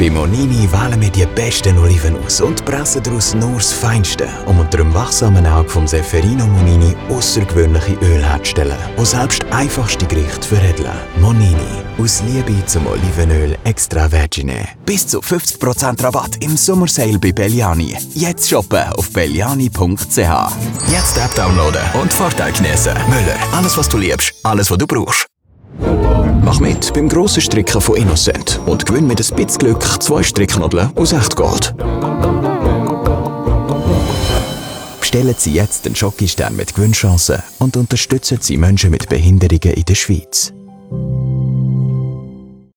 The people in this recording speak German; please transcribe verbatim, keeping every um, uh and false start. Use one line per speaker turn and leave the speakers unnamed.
Bei Monini wählen wir die besten Oliven aus und pressen daraus nur das Feinste, um unter dem wachsamen Auge vom Seferino Monini außergewöhnliche Öl herzustellen, die selbst einfachste Gerichte veredeln. Monini. Aus Liebe zum Olivenöl extra vergine. Bis zu fünfzig Prozent Rabatt im Sommersale bei Belliani. Jetzt shoppen auf belliani punkt c h. Jetzt App downloaden und Vorteil genießen. Müller, alles was du liebst, alles was du brauchst. Mach mit beim grossen Stricken von Innocent und gewinn mit ein bisschen Glück zwei Stricknadeln aus Echtgold. Bestellen Sie jetzt den Schokostern mit Gewinnchancen und unterstützen Sie Menschen mit Behinderungen in der Schweiz.